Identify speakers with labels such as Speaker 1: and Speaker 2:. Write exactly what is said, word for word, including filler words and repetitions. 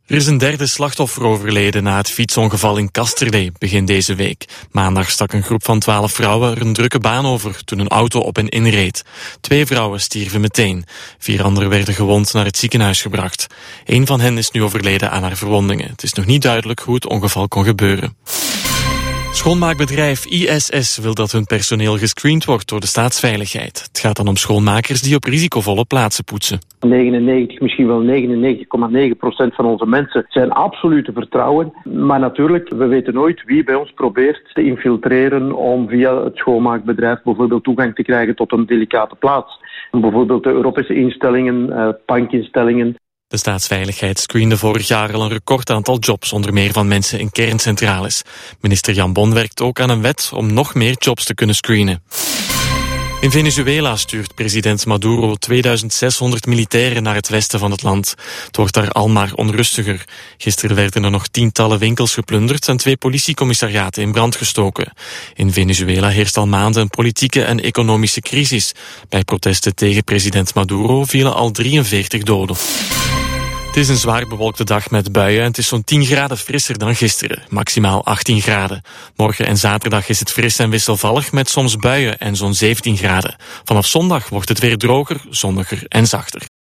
Speaker 1: Er is een derde slachtoffer overleden na het fietsongeval in Kasterlee begin deze week. Maandag stak een groep van twaalf vrouwen er een drukke baan over toen een auto op hen inreed. Twee vrouwen stierven meteen. Vier anderen werden gewond naar het ziekenhuis gebracht. Eén van hen is nu overleden aan haar verwondingen. Het is nog niet duidelijk hoe het ongeval kon gebeuren. Schoonmaakbedrijf I S S wil dat hun personeel gescreend wordt door de staatsveiligheid. Het gaat dan om schoonmakers die op risicovolle plaatsen poetsen.
Speaker 2: negenennegentig, misschien wel negenennegentig komma negen procent van onze mensen zijn absoluut te vertrouwen. Maar natuurlijk, we weten nooit wie bij ons probeert te infiltreren om via het schoonmaakbedrijf bijvoorbeeld toegang te krijgen tot een delicate plaats. Bijvoorbeeld de Europese instellingen, eh, bankinstellingen.
Speaker 1: De staatsveiligheid screende vorig jaar al een record aantal jobs, onder meer van mensen in kerncentrales. Minister Jan Bon werkt ook aan een wet om nog meer jobs te kunnen screenen. In Venezuela stuurt president Maduro tweeduizend zeshonderd militairen naar het westen van het land. Het wordt daar al maar onrustiger. Gisteren werden er nog tientallen winkels geplunderd en twee politiecommissariaten in brand gestoken. In Venezuela heerst al maanden een politieke en economische crisis. Bij protesten tegen president Maduro vielen al drieënveertig doden. Het is een zwaar bewolkte dag met buien en het is zo'n tien graden frisser dan gisteren, maximaal achttien graden. Morgen en zaterdag is het fris en wisselvallig met soms buien en zo'n zeventien graden. Vanaf zondag wordt het weer droger, zonniger en zachter.